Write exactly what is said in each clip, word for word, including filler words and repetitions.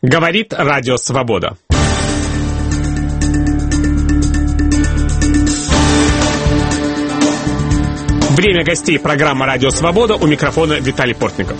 Говорит Радио Свобода. Время гостей программы «Радио Свобода», у микрофона Виталий Портников.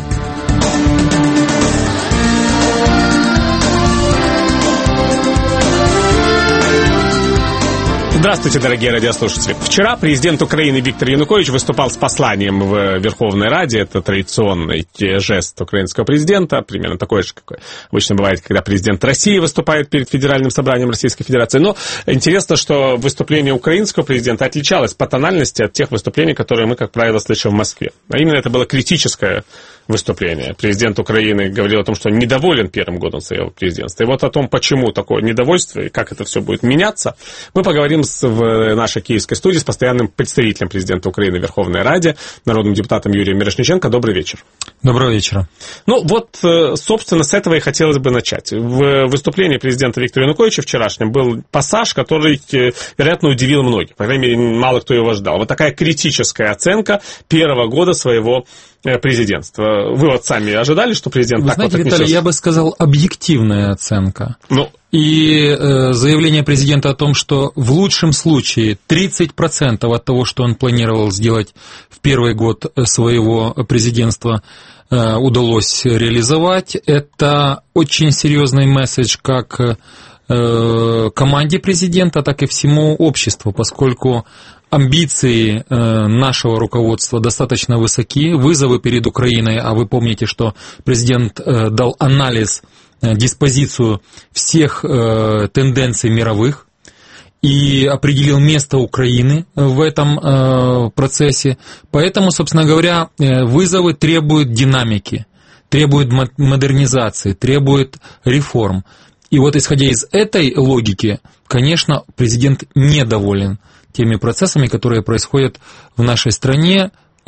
Здравствуйте, дорогие радиослушатели. Вчера президент Украины Виктор Янукович выступал с посланием в Верховной Раде. Это традиционный жест украинского президента, примерно такой же, какой обычно бывает, когда президент России выступает перед Федеральным собранием Российской Федерации. Но интересно, что выступление украинского президента отличалось по тональности от тех выступлений, которые мы, как правило, слышим в Москве. А именно это было критическое выступление. Президент Украины говорил о том, что он недоволен первым годом своего президентства. И вот о том, почему такое недовольство и как это все будет меняться, мы поговорим с, в нашей киевской студии с постоянным представителем президента Украины в Верховной Раде, народным депутатом Юрием Мирошниченко. Добрый вечер. Доброго вечера. Ну вот, собственно, с этого и хотелось бы начать. В выступлении президента Виктора Януковича вчерашнем был пассаж, который, вероятно, удивил многих. По крайней мере, мало кто его ждал. Вот такая критическая оценка первого года своего президентства. Вы вот сами ожидали, что президент Вы так знаете, вот отнесется? Виталий, я бы сказал, объективная оценка. Ну, И э, заявление президента о том, что в лучшем случае тридцать процентов от того, что он планировал сделать в первый год своего президентства, э, удалось реализовать, это очень серьезный месседж как э, команде президента, так и всему обществу, поскольку амбиции э, нашего руководства достаточно высоки, вызовы перед Украиной, а вы помните, что президент э, дал анализ, э, диспозицию всех э, тенденций мировых и определил место Украины в этом э, процессе. Поэтому, собственно говоря, э, вызовы требуют динамики, требуют модернизации, требуют реформ. И вот исходя из этой логики, конечно, президент недоволен теми процессами, которые происходят в нашей стране,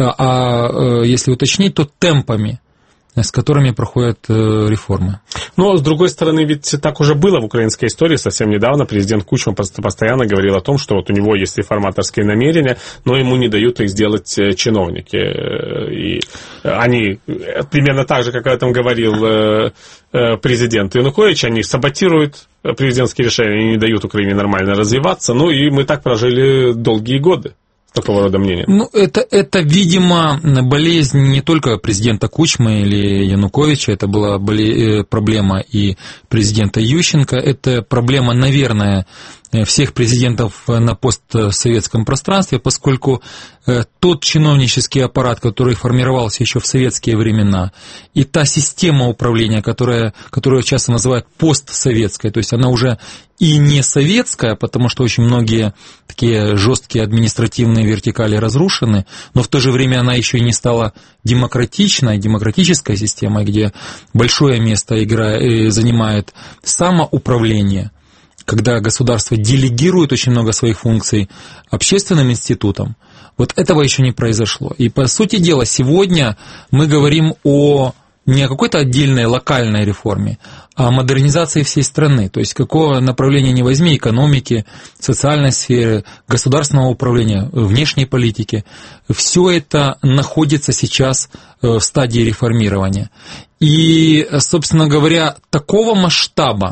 а если уточнить, то темпами, с которыми проходят реформы. Но, с другой стороны, ведь так уже было в украинской истории совсем недавно. Президент Кучма постоянно говорил о том, что вот у него есть реформаторские намерения, но ему не дают их сделать чиновники. И они примерно так же, как об этом говорил президент Янукович, они саботируют президентские решения, они не дают Украине нормально развиваться. Ну и мы так прожили долгие годы. Такого рода мнения. Ну, это, это, видимо, болезнь не только президента Кучмы или Януковича, это была боле... проблема и президента Ющенко, это проблема, наверное, всех президентов на постсоветском пространстве, поскольку тот чиновнический аппарат, который формировался еще в советские времена, и та система управления, которая, которую часто называют постсоветской, то есть она уже и не советская, потому что очень многие такие жесткие административные вертикали разрушены, но в то же время она еще и не стала демократичной, демократической системой, где большое место играет, занимает самоуправление, когда государство делегирует очень много своих функций общественным институтам. Вот этого еще не произошло. И, по сути дела, сегодня мы говорим о не о какой-то отдельной локальной реформе, а о модернизации всей страны. То есть, какое направление ни возьми, экономики, социальной сферы, государственного управления, внешней политики, все это находится сейчас в стадии реформирования. И, собственно говоря, такого масштаба,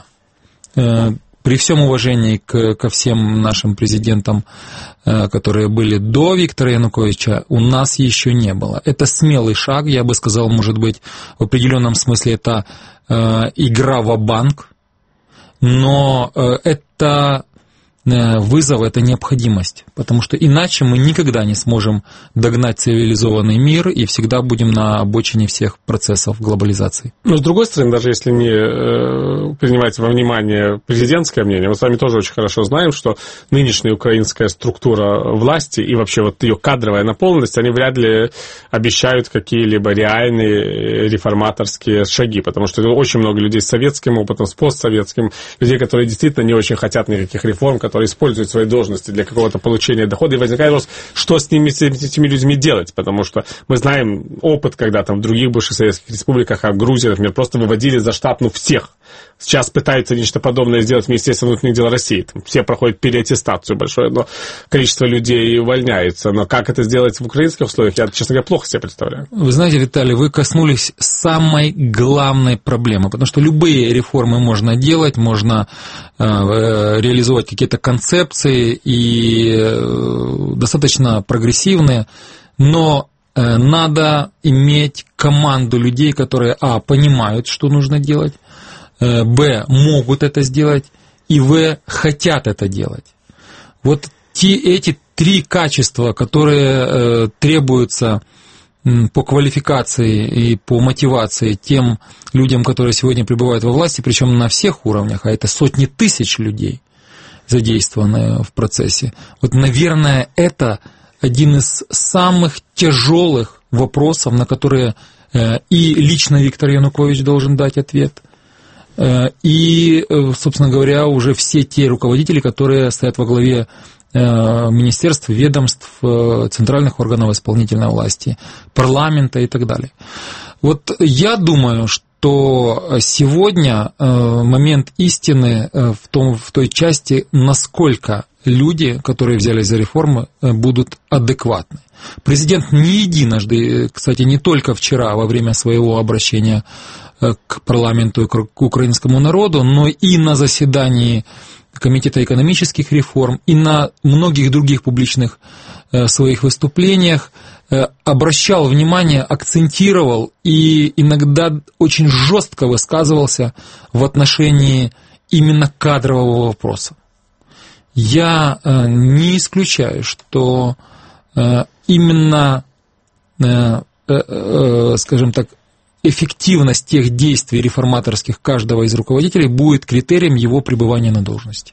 при всем уважении к, ко всем нашим президентам, которые были до Виктора Януковича, у нас еще не было. Это смелый шаг, я бы сказал, может быть, в определенном смысле это э, игра ва-банк, но э, это вызов, это необходимость, потому что иначе мы никогда не сможем догнать цивилизованный мир и всегда будем на обочине всех процессов глобализации. Но с другой стороны, даже если не э, принимать во внимание президентское мнение, мы с вами тоже очень хорошо знаем, что нынешняя украинская структура власти и вообще вот ее кадровая наполненность, они вряд ли обещают какие-либо реальные реформаторские шаги, потому что очень много людей с советским опытом, с постсоветским, людей, которые действительно не очень хотят никаких реформ, которые используют свои должности для какого-то получения дохода, и возникает вопрос, что с ними, с этими людьми делать, потому что мы знаем опыт, когда там в других бывших советских республиках, а Грузия, например, просто выводили за штаб, ну, всех Сейчас пытаются нечто подобное сделать в Министерстве внутренних дел России. Там все проходят переаттестацию, большое но количество людей увольняется. Но как это сделать в украинских условиях, я, честно говоря, плохо себе представляю. Вы знаете, Виталий, вы коснулись самой главной проблемы, потому что любые реформы можно делать, можно э, реализовать какие-то концепции и э, достаточно прогрессивные, но э, надо иметь команду людей, которые, а, понимают, что нужно делать, б, могут это сделать, и в, хотят это делать. Вот те, эти три качества, которые э, требуются по квалификации и по мотивации тем людям, которые сегодня пребывают во власти, причем на всех уровнях, а это сотни тысяч людей, задействованные в процессе. Вот, наверное, это один из самых тяжелых вопросов, на которые э, и лично Виктор Янукович должен дать ответ, и, собственно говоря, уже все те руководители, которые стоят во главе министерств, ведомств, центральных органов исполнительной власти, парламента и так далее. Вот я думаю, что сегодня момент истины в, том, в той части, насколько люди, которые взялись за реформы, будут адекватны. Президент не единожды, кстати, не только вчера во время своего обращения к парламенту и к украинскому народу, но и на заседании Комитета экономических реформ, и на многих других публичных своих выступлениях обращал внимание, акцентировал и иногда очень жестко высказывался в отношении именно кадрового вопроса. Я не исключаю, что именно, скажем так, эффективность тех действий реформаторских каждого из руководителей будет критерием его пребывания на должности.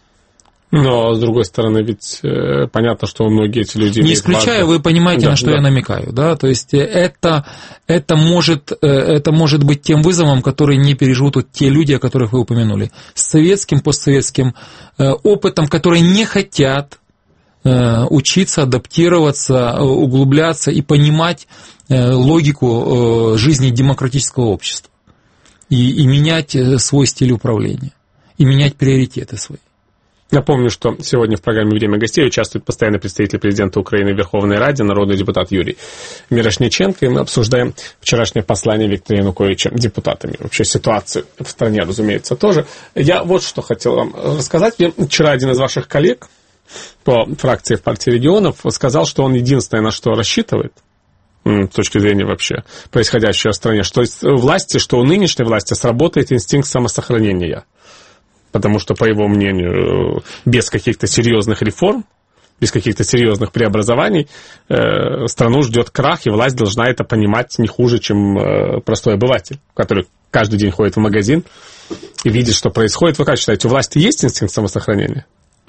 Но, с другой стороны, ведь э, понятно, что многие эти люди... Не исключаю, вы понимаете, да, на что да. я намекаю. Да? То есть это, это, может, это может быть тем вызовом, который не переживут вот те люди, о которых вы упомянули. С советским, постсоветским э, опытом, которые не хотят э, учиться, адаптироваться, углубляться и понимать э, логику э, жизни демократического общества. И, и менять свой стиль управления. И менять приоритеты свои. Напомню, что сегодня в программе «Время гостей» участвует постоянный представитель президента Украины в Верховной Раде, народный депутат Юрий Мирошниченко, и мы обсуждаем вчерашнее послание Виктора Януковича депутатами. Вообще ситуацию в стране, разумеется, тоже. Я вот что хотел вам рассказать. Мне вчера один из ваших коллег по фракции в партии регионов сказал, что он единственное, на что рассчитывает, с точки зрения вообще происходящего в стране, что власти, что у нынешней власти сработает инстинкт самосохранения. Потому что, по его мнению, без каких-то серьезных реформ, без каких-то серьезных преобразований э, страну ждет крах, и власть должна это понимать не хуже, чем э, простой обыватель, который каждый день ходит в магазин и видит, что происходит. Вы как считаете, у власти есть инстинкт самосохранения?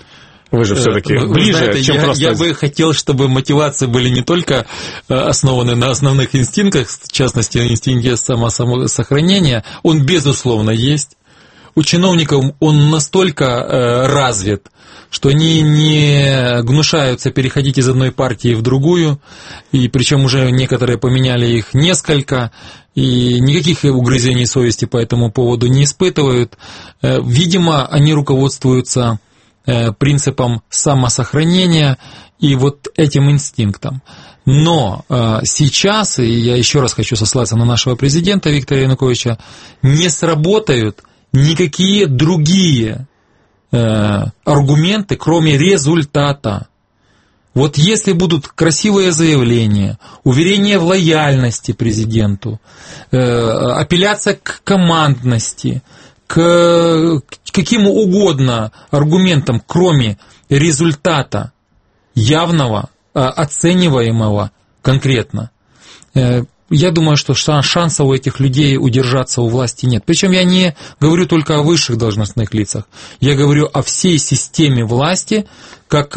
Вы же все-таки вы, ближе, вы знаете, чем я, просто... Я бы хотел, чтобы мотивации были не только основаны на основных инстинктах, в частности, на инстинкте самосохранения. Он, безусловно, есть. У чиновников он настолько э, развит, что они не гнушаются переходить из одной партии в другую, и причем уже некоторые поменяли их несколько, и никаких угрызений совести по этому поводу не испытывают. Э, видимо, они руководствуются э, принципом самосохранения и вот этим инстинктом. Но э, сейчас, и я еще раз хочу сослаться на нашего президента Виктора Януковича, не сработают никакие другие э, аргументы, кроме результата. Вот если будут красивые заявления, уверение в лояльности президенту, э, апелляция к командности, к, к каким угодно аргументам, кроме результата явного, э, оцениваемого конкретно, э, я думаю, что шансов у этих людей удержаться у власти нет. Причем я не говорю только о высших должностных лицах. Я говорю о всей системе власти, как,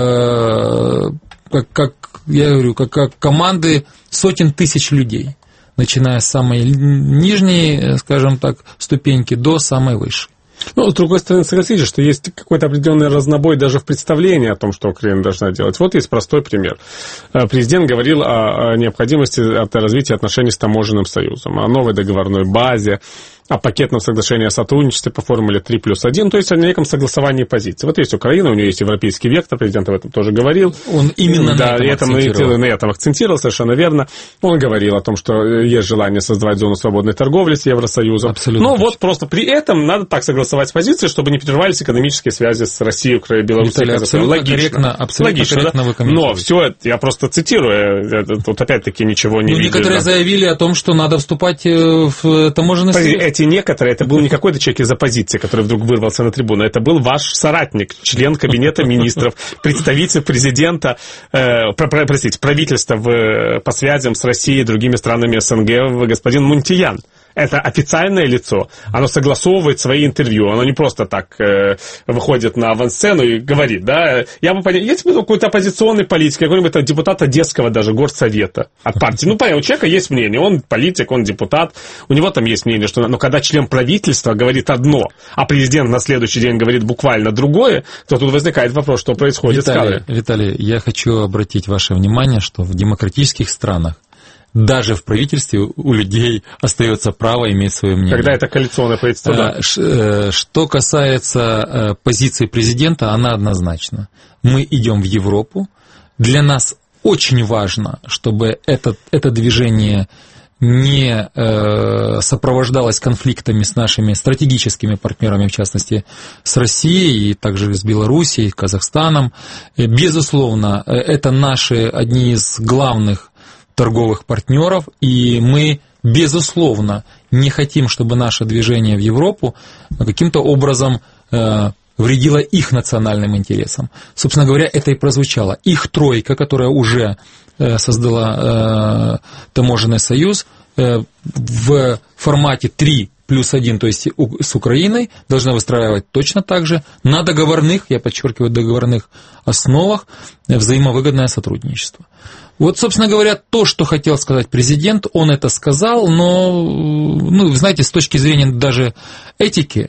э, как, как я говорю, как, как команды сотен тысяч людей, начиная с самой нижней, скажем так, ступеньки до самой высшей. Ну, с другой стороны, согласитесь, что есть какой-то определенный разнобой даже в представлении о том, что Украина должна делать. Вот есть простой пример. Президент говорил о необходимости развития отношений с таможенным союзом, о новой договорной базе, о пакетном соглашении о сотрудничестве по формуле три плюс один, то есть о неком согласовании позиций. Вот есть Украина, у нее есть европейский вектор, президент об этом тоже говорил. Он именно да, на этом акцентировал. На этом акцентировал, совершенно верно. Он говорил о том, что есть желание создавать зону свободной торговли с Евросоюзом. Абсолютно. Но вот просто при этом надо так согласовать позиции, чтобы не прерывались экономические связи с Россией, Украиной, Белоруссией. Виталий, абсолютно Логично. корректно, абсолютно Логично, корректно да? вы комментируете. Но все это, я просто цитирую, тут опять-таки ничего не ну, видно. Некоторые заявили о том, что надо вступать в таможенный союз. Эти некоторые, это был не какой-то человек из оппозиции, который вдруг вырвался на трибуну, это был ваш соратник, член кабинета министров, представитель президента, э, про, про, простите, правительства в, по связям с Россией и другими странами СНГ, господин Мунтиян. Это официальное лицо, оно согласовывает свои интервью, оно не просто так э, выходит на авансцену и говорит, да, я бы понял, если бы какой-то оппозиционный политик, какой-нибудь депутат Одесского даже горсовета от партии, ну, понятно, у человека есть мнение, он политик, он депутат, у него там есть мнение, что, но когда член правительства говорит одно, а президент на следующий день говорит буквально другое, то тут возникает вопрос, что происходит Виталий, с кадрами. Виталий, я хочу обратить ваше внимание, что в демократических странах даже в правительстве у людей остается право иметь свое мнение. Когда это коалиционное правительство, да. Что касается позиции президента, она однозначна. Мы идем в Европу. Для нас очень важно, чтобы это, это движение не сопровождалось конфликтами с нашими стратегическими партнерами, в частности, с Россией, и также с Белоруссией, Казахстаном. Безусловно, это наши одни из главных торговых партнеров, и мы, безусловно, не хотим, чтобы наше движение в Европу каким-то образом э, вредило их национальным интересам. Собственно говоря, это и прозвучало. Их тройка, которая уже э, создала э, таможенный союз, э, в формате три плюс один, то есть с Украиной, должна выстраивать точно так же на договорных, я подчеркиваю, договорных основах взаимовыгодное сотрудничество. Вот, собственно говоря, то, что хотел сказать президент, он это сказал, но, ну, знаете, с точки зрения даже этики,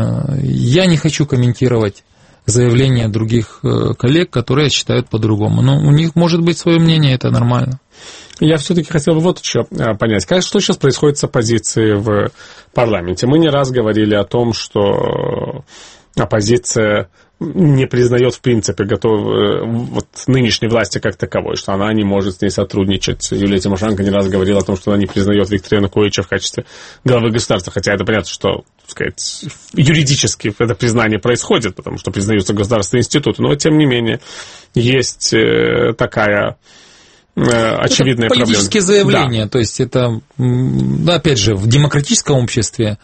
я не хочу комментировать заявления других коллег, которые считают по-другому. Но у них может быть свое мнение, это нормально. Я все-таки хотел бы вот еще понять, что сейчас происходит с оппозицией в парламенте. Мы не раз говорили о том, что оппозиция не признает, в принципе, готов, вот, нынешней власти как таковой, что она не может с ней сотрудничать. Юлия Тимошенко не раз говорила о том, что она не признает Виктора Януковича в качестве главы государства, хотя это понятно, что, так сказать, юридически это признание происходит, потому что признаются государственные институты, но, тем не менее, есть такая очевидная проблема. Политические заявления, да. То есть это, да, опять же, в демократическом обществе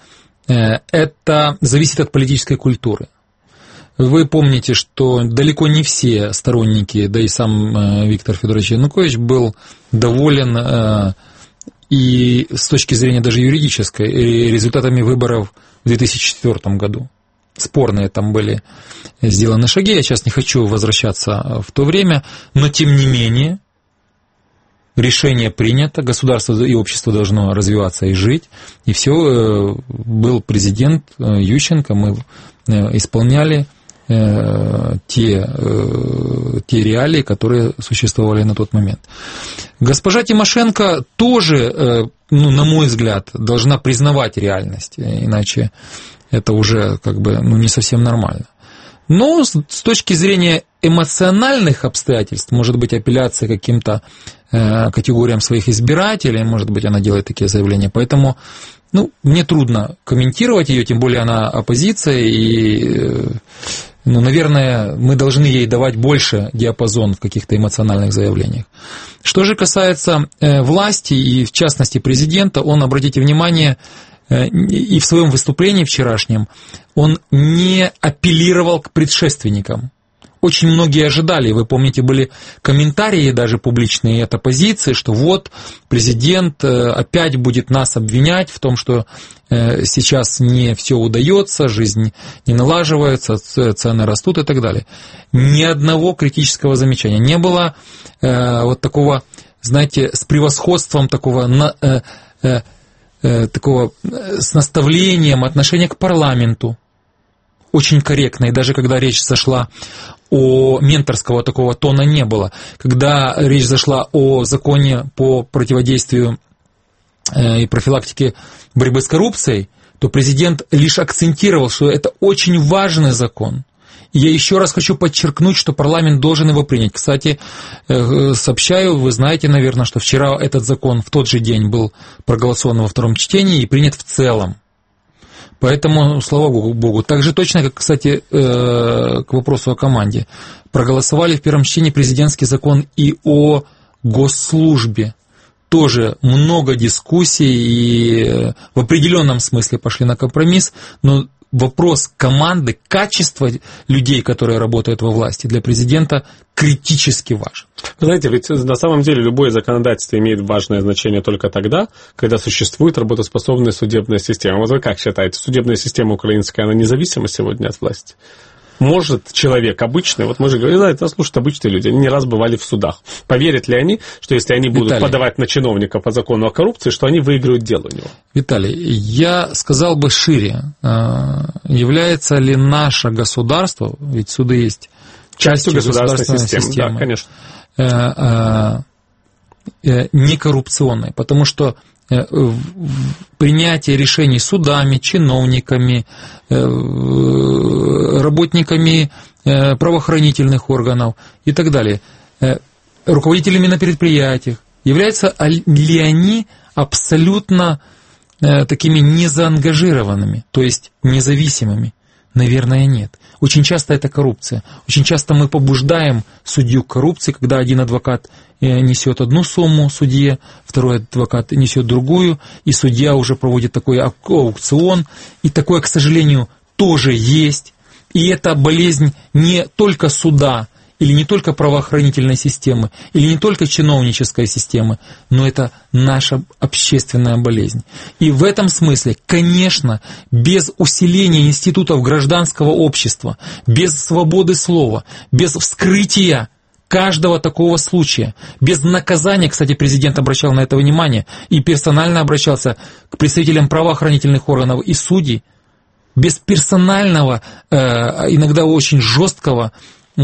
это зависит от политической культуры. Вы помните, что далеко не все сторонники, да и сам Виктор Федорович Янукович был доволен и с точки зрения даже юридической результатами выборов в две тысячи четвёртом году. Спорные там были сделаны шаги, я сейчас не хочу возвращаться в то время, но тем не менее решение принято, государство и общество должно развиваться и жить, и все, был президент Ющенко, мы исполняли те, те реалии, которые существовали на тот момент. Госпожа Тимошенко тоже, ну, на мой взгляд, должна признавать реальность, иначе это уже как бы, ну, не совсем нормально. Но с точки зрения эмоциональных обстоятельств, может быть, апелляция к каким-то категориям своих избирателей, может быть, она делает такие заявления, поэтому, ну, мне трудно комментировать ее, тем более она оппозиция, и, ну, наверное, мы должны ей давать больше диапазон в каких-то эмоциональных заявлениях. Что же касается власти, и в частности президента, он, обратите внимание, и в своем выступлении вчерашнем он не апеллировал к предшественникам. Очень многие ожидали, вы помните, были комментарии даже публичные от оппозиции, что вот президент опять будет нас обвинять в том, что сейчас не все удается, жизнь не налаживается, цены растут и так далее. Ни одного критического замечания. Не было вот такого, знаете, с превосходством такого... такого с наставлением отношения к парламенту, очень корректно, и даже когда речь зашла о менторского такого тона не было, когда речь зашла о законе по противодействию и профилактике борьбы с коррупцией, то президент лишь акцентировал, что это очень важный закон. И я еще раз хочу подчеркнуть, что парламент должен его принять. Кстати, сообщаю, вы знаете, наверное, что вчера этот закон в тот же день был проголосован во втором чтении и принят в целом. Поэтому, слава Богу, так же точно, как, кстати, к вопросу о команде, проголосовали в первом чтении президентский закон и о госслужбе. Тоже много дискуссий и в определенном смысле пошли на компромисс, но вопрос команды, качества людей, которые работают во власти, для президента критически важен. Вы знаете, ведь на самом деле любое законодательство имеет важное значение только тогда, когда существует работоспособная судебная система. Вот вы как считаете, судебная система украинская, она независима сегодня от власти? Может человек обычный, вот мы же говорим, да, это слушают обычные люди, они не раз бывали в судах. Поверят ли они, что если они будут Виталий, подавать на чиновника по закону о коррупции, что они выиграют дело у него? Виталий, я сказал бы шире, является ли наше государство, ведь суды есть частью государственной, государственной системы, да, конечно, не коррупционной, потому что принятие решений судами, чиновниками, работниками правоохранительных органов и так далее, руководителями на предприятиях, являются ли они абсолютно такими незаангажированными, то есть независимыми? Наверное, нет. Очень часто это коррупция. Очень часто мы побуждаем судью к коррупции, когда один адвокат несет одну сумму судье, второй адвокат несет другую, и судья уже проводит такой аукцион. И такое, к сожалению, тоже есть. И это болезнь не только суда, или не только правоохранительной системы, или не только чиновнической системы, но это наша общественная болезнь. И в этом смысле, конечно, без усиления институтов гражданского общества, без свободы слова, без вскрытия каждого такого случая, без наказания, кстати, президент обращал на это внимание и персонально обращался к представителям правоохранительных органов и судей, без персонального, иногда очень жесткого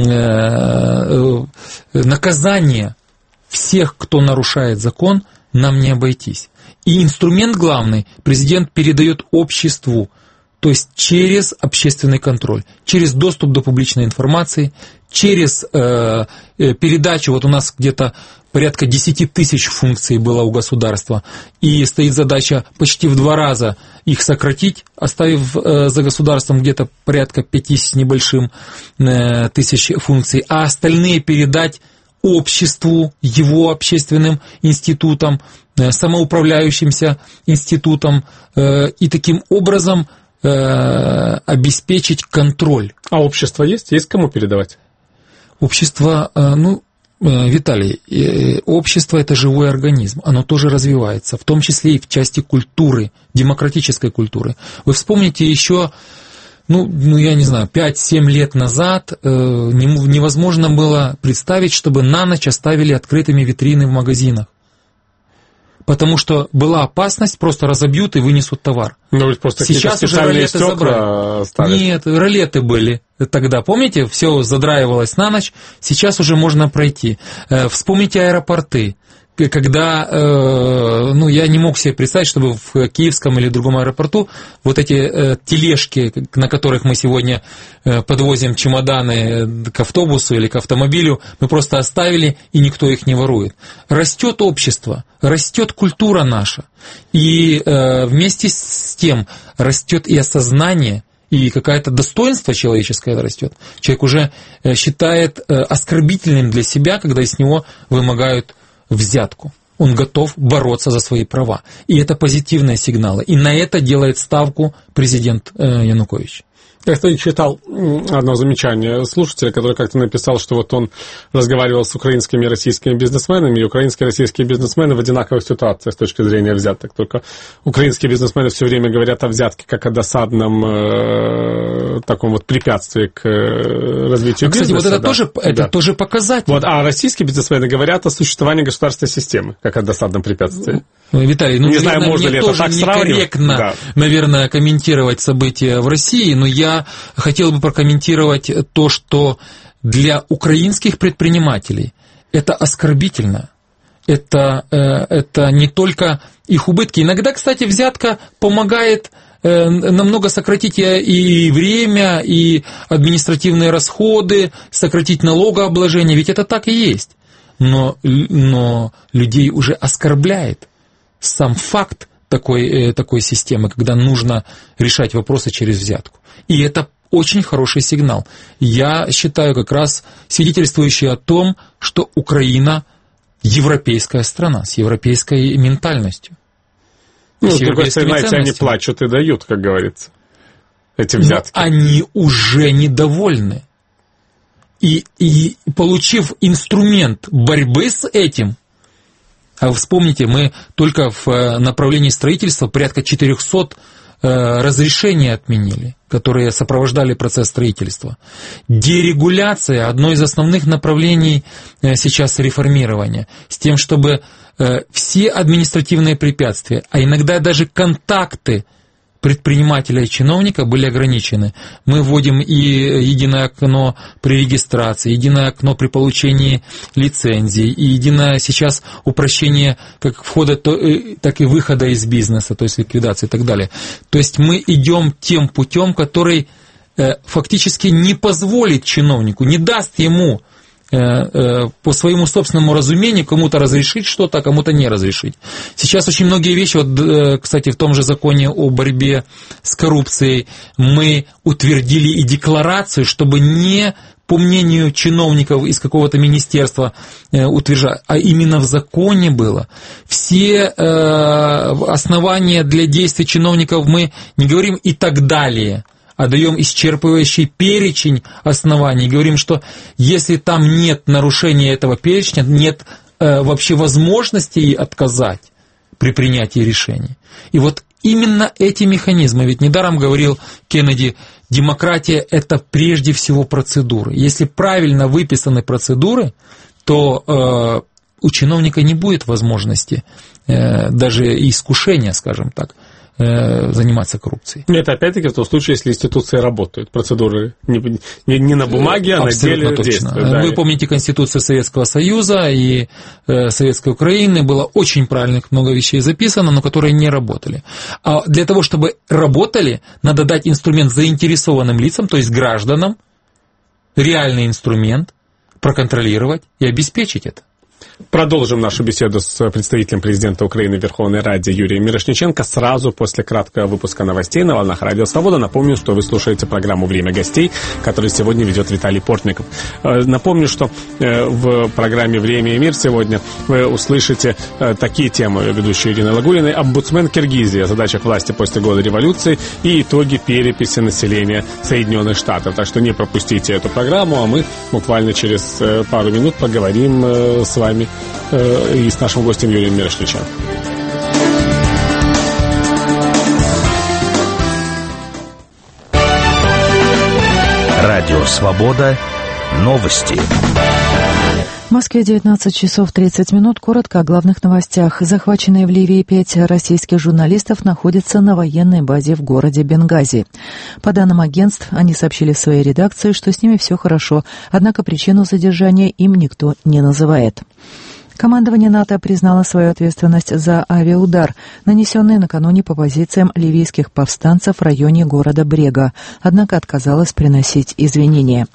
наказание всех, кто нарушает закон, нам не обойтись. И инструмент главный президент передает обществу, то есть через общественный контроль, через доступ до публичной информации, через э, передачу, вот у нас где-то порядка десять тысяч функций было у государства, и стоит задача почти в два раза их сократить, оставив э, за государством где-то порядка пять с небольшим э, тысяч функций, а остальные передать обществу, его общественным институтам, э, самоуправляющимся институтам, э, и таким образом э, обеспечить контроль. А общество есть? Есть кому передавать? Общество, э, ну, Виталий, общество – это живой организм, оно тоже развивается, в том числе и в части культуры, демократической культуры. Вы вспомните еще, ну, ну я не знаю, пять-семь лет назад э, невозможно было представить, чтобы на ночь оставили открытыми витрины в магазинах. Потому что была опасность, просто разобьют и вынесут товар. Ну, просто сейчас уже ролеты забрали. Ставят. Нет, ролеты были тогда. Помните, все задраивалось на ночь, сейчас уже можно пройти. Вспомните аэропорты. Когда, ну, я не мог себе представить, чтобы в Киевском или другом аэропорту вот эти тележки, на которых мы сегодня подвозим чемоданы к автобусу или к автомобилю, мы просто оставили, и никто их не ворует. Растет общество, растет культура наша, и вместе с тем растет и осознание, и какое-то достоинство человеческое растет. Человек уже считает оскорбительным для себя, когда из него вымогают взятку. Он готов бороться за свои права. И это позитивные сигналы. И на это делает ставку президент Янукович. Я, кстати, читал одно замечание слушателя, который как-то написал, что вот он разговаривал с украинскими и российскими бизнесменами, и украинские и российские бизнесмены в одинаковых ситуациях с точки зрения взяток. Только украинские бизнесмены все время говорят о взятке как о досадном э, таком вот препятствии к развитию а, кстати, бизнеса. Вот это, да. тоже, это да. тоже показатель. Вот, а российские бизнесмены говорят о существовании государственной системы как о досадном препятствии. Виталий, ну, не знаю, наверное, можно мне ли тоже это так некорректно, да. наверное, комментировать события в России, но я хотел бы прокомментировать то, что для украинских предпринимателей это оскорбительно. Это, это не только их убытки. Иногда, кстати, взятка помогает намного сократить и время, и административные расходы, сократить налогообложение, ведь это так и есть. Но, но людей уже оскорбляет сам факт такой, такой системы, когда нужно решать вопросы через взятку. И это очень хороший сигнал. Я считаю, как раз свидетельствующий о том, что Украина европейская страна с европейской ментальностью. Ну, с другой стороны, знаете, они плачут и дают, как говорится, эти взятки. Но они уже недовольны. И, и получив инструмент борьбы с этим, а вспомните, мы только в направлении строительства порядка четыреста разрешений отменили, которые сопровождали процесс строительства. Дерегуляция – одно из основных направлений сейчас реформирования, с тем, чтобы все административные препятствия, а иногда даже контакты предпринимателя и чиновника были ограничены. Мы вводим и единое окно при регистрации, единое окно при получении лицензии, и единое сейчас упрощение как входа, так и выхода из бизнеса, то есть ликвидации и так далее. То есть мы идем тем путем, который фактически не позволит чиновнику, не даст ему по своему собственному разумению кому-то разрешить что-то, а кому-то не разрешить. Сейчас очень многие вещи, вот, кстати, в том же законе о борьбе с коррупцией мы утвердили и декларацию, чтобы не по мнению чиновников из какого-то министерства утверждать, а именно в законе было. Все основания для действий чиновников мы не говорим и так далее, а даем исчерпывающий перечень оснований. Говорим, что если там нет нарушения этого перечня, нет э, вообще возможности отказать при принятии решений. И вот именно эти механизмы, ведь недаром говорил Кеннеди, демократия – это прежде всего процедуры. Если правильно выписаны процедуры, то э, у чиновника не будет возможности, э, даже искушения, скажем так, заниматься коррупцией. Это опять-таки в том случае, если институции работают, процедуры не, не, не на бумаге, а абсолютно на деле действуют. Да. Вы помните Конституцию Советского Союза и э, Советской Украины, было очень правильных много вещей записано, но которые не работали. А для того, чтобы работали, надо дать инструмент заинтересованным лицам, то есть гражданам, реальный инструмент, проконтролировать и обеспечить это. Продолжим нашу беседу с представителем президента Украины в Верховной Раде Юрием Мирошниченко сразу после краткого выпуска новостей на волнах Радио Свобода. Напомню, что вы слушаете программу «Время гостей», которую сегодня ведет Виталий Портников. Напомню, что в программе «Время и мир» сегодня вы услышите такие темы ведущей Ирины Лагуриной: омбудсмен Киргизии, о задачах власти после года революции и итоги переписи населения Соединенных Штатов. Так что не пропустите эту программу, а мы буквально через пару минут поговорим с вами и с нашим гостем Юрием Мирошниченко. Радио Свобода. Новости. В Москве девятнадцать часов тридцать минут. Коротко о главных новостях. Захваченные в Ливии пять российских журналистов находятся на военной базе в городе Бенгази. По данным агентств, они сообщили в своей редакции, что с ними все хорошо, однако причину задержания им никто не называет. Командование НАТО признало свою ответственность за авиаудар, нанесенный накануне по позициям ливийских повстанцев в районе города Брега, однако отказалось приносить извинения.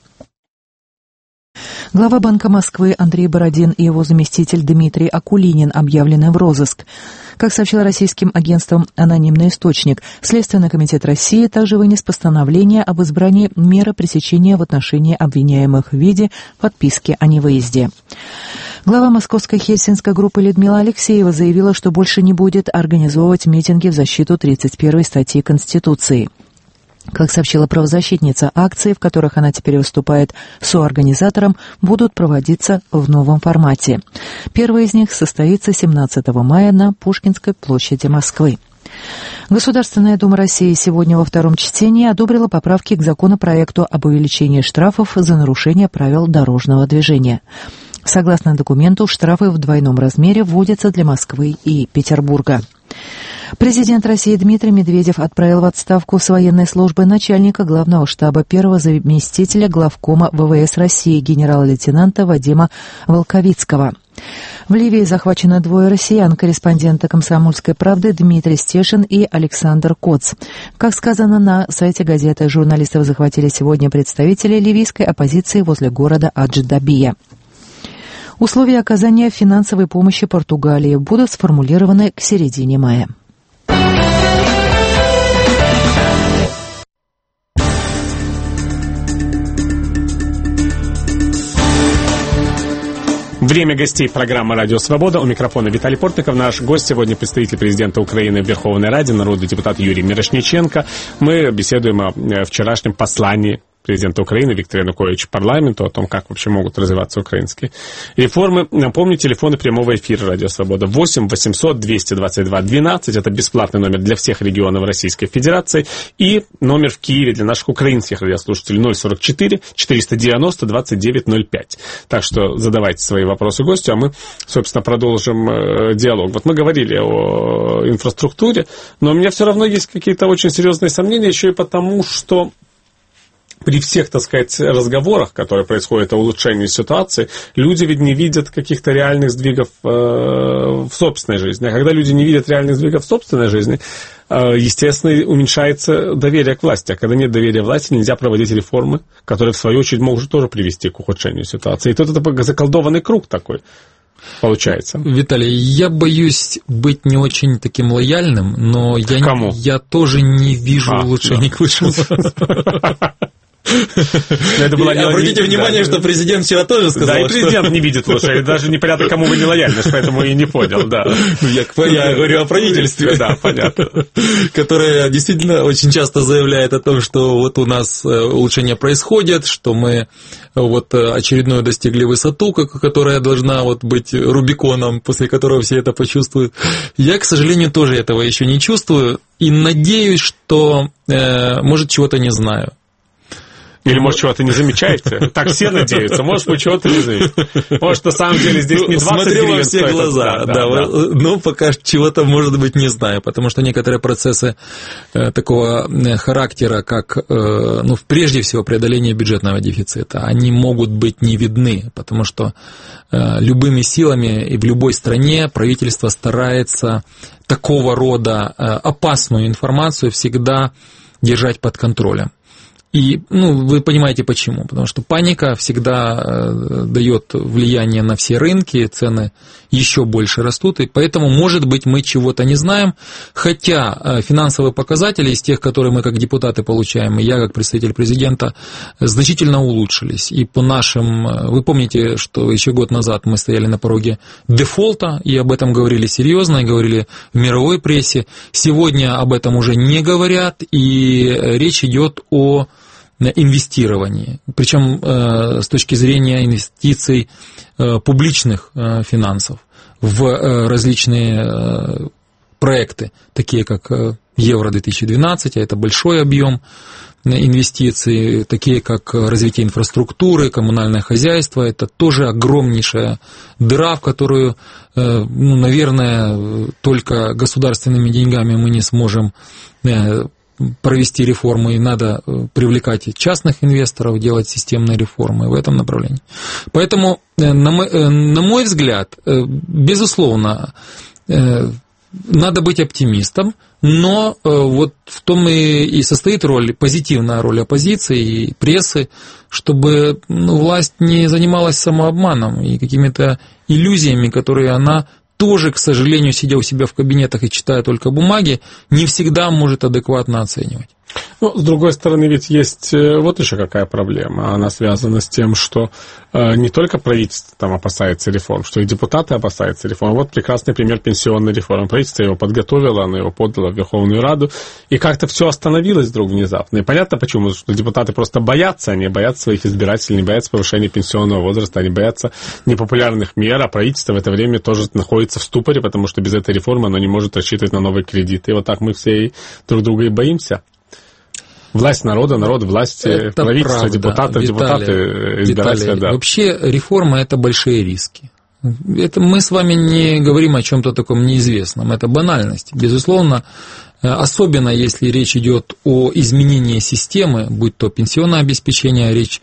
Глава Банка Москвы Андрей Бородин и его заместитель Дмитрий Акулинин объявлены в розыск. Как сообщил российским агентствам анонимный источник, Следственный комитет России также вынес постановление об избрании меры пресечения в отношении обвиняемых в виде подписки о невыезде. Глава московской хельсинской группы Людмила Алексеева заявила, что больше не будет организовывать митинги в защиту тридцать первой статьи Конституции. Как сообщила правозащитница, акции, в которых она теперь выступает соорганизатором, будут проводиться в новом формате. Первая из них состоится семнадцатого мая на Пушкинской площади Москвы. Государственная Дума России сегодня во втором чтении одобрила поправки к законопроекту об увеличении штрафов за нарушение правил дорожного движения. Согласно документу, штрафы в двойном размере вводятся для Москвы и Петербурга. Президент России Дмитрий Медведев отправил в отставку с военной службы начальника главного штаба первого заместителя главкома ВВС России генерал-лейтенанта Вадима Волковицкого. В Ливии захвачены двое россиян, корреспонденты «Комсомольской правды» Дмитрий Стешин и Александр Коц. Как сказано на сайте газеты, журналистов захватили сегодня представители ливийской оппозиции возле города Адждабия. Условия оказания финансовой помощи Португалии будут сформулированы к середине мая. Время гостей программы «Радио Свобода». У микрофона Виталий Портников. Наш гость сегодня представитель президента Украины в Верховной Раде, народный депутат Юрий Мирошниченко. Мы беседуем о вчерашнем послании президента Украины Виктора Януковича парламенту, о том, как вообще могут развиваться украинские реформы. Напомню, телефоны прямого эфира «Радио Свобода» восемь восемьсот двести двадцать два двенадцать, это бесплатный номер для всех регионов Российской Федерации, и номер в Киеве для наших украинских радиослушателей ноль сорок четыре четыреста девяносто двадцать девять ноль пять. Так что задавайте свои вопросы гостю, а мы, собственно, продолжим э, диалог. Вот мы говорили о инфраструктуре, но у меня все равно есть какие-то очень серьезные сомнения, еще и потому, что при всех, так сказать, разговорах, которые происходят о улучшении ситуации, люди ведь не видят каких-то реальных сдвигов э, в собственной жизни. А когда люди не видят реальных сдвигов в собственной жизни, э, естественно, уменьшается доверие к власти. А когда нет доверия к власти, нельзя проводить реформы, которые, в свою очередь, могут тоже привести к ухудшению ситуации. И тут это заколдованный круг такой получается. Виталий, я боюсь быть не очень таким лояльным, но я, Кому? я тоже не вижу а, улучшений да. к лучшему. Это была не... Обратите внимание, да, что президент вчера тоже сказал. Да, и президент что... не видит лучше, даже непонятно, кому вы не лояльность, поэтому и не понял, да. Я, я говорю о правительстве, да, понятно. Которое действительно очень часто заявляет о том, что вот у нас улучшения происходят, что мы вот очередную достигли высоту, которая должна вот быть Рубиконом, после которого все это почувствуют. Я, к сожалению, тоже этого еще не чувствую и надеюсь, что, э, может, чего-то не знаю. Или, может, чего-то не замечаете? Так все надеются. Может, вы чего-то не замечаете. Может, на самом деле здесь не двадцать Смотрю гривен во все стоит. глаза. Да, да, да, да. Но пока чего-то, может быть, не знаю. Потому что некоторые процессы э, такого характера, как, э, ну, прежде всего, преодоление бюджетного дефицита, они могут быть не видны. Потому что э, любыми силами и в любой стране правительство старается такого рода э, опасную информацию всегда держать под контролем. И, ну, вы понимаете почему. Потому что паника всегда э, дает влияние на все рынки, цены еще больше растут, и поэтому, может быть, мы чего-то не знаем, хотя э, финансовые показатели из тех, которые мы как депутаты получаем, и я как представитель президента, значительно улучшились. И по нашим... Вы помните, что еще год назад мы стояли на пороге дефолта, и об этом говорили серьезно, и говорили в мировой прессе. Сегодня об этом уже не говорят, и речь идет о инвестировании, причем э, с точки зрения инвестиций э, публичных э, финансов в э, различные э, проекты, такие как э, Евро две тысячи двенадцать, а это большой объем инвестиций, такие как развитие инфраструктуры, коммунальное хозяйство, это тоже огромнейшая дыра, в которую, э, ну, наверное, только государственными деньгами мы не сможем э, провести реформы, и надо привлекать частных инвесторов, делать системные реформы в этом направлении. Поэтому, на мой, на мой взгляд, безусловно, надо быть оптимистом, но вот в том и состоит роль, позитивная роль оппозиции и прессы, чтобы, ну, власть не занималась самообманом и какими-то иллюзиями, которые она тоже, к сожалению, сидя у себя в кабинетах и читая только бумаги, не всегда может адекватно оценивать. Ну, с другой стороны, ведь есть вот еще какая проблема. Она связана с тем, что э, не только правительство там опасается реформ, что и депутаты опасаются реформ. Вот прекрасный пример пенсионной реформы. Правительство его подготовило, оно его подало в Верховную Раду, и как-то все остановилось вдруг внезапно. И понятно почему, что депутаты просто боятся, они боятся своих избирателей, не боятся повышения пенсионного возраста, они боятся непопулярных мер, а правительство в это время тоже находится в ступоре, потому что без этой реформы оно не может рассчитывать на новые кредиты. И вот так мы все и друг друга и боимся. Власть народа, народ, власть, это правительство, правда, депутаты, Виталий, депутаты, избиратели, да. Вообще реформа – это большие риски. Это мы с вами не говорим о чем-то таком неизвестном, это банальность. Безусловно, особенно если речь идет о изменении системы, будь то пенсионное обеспечение, речь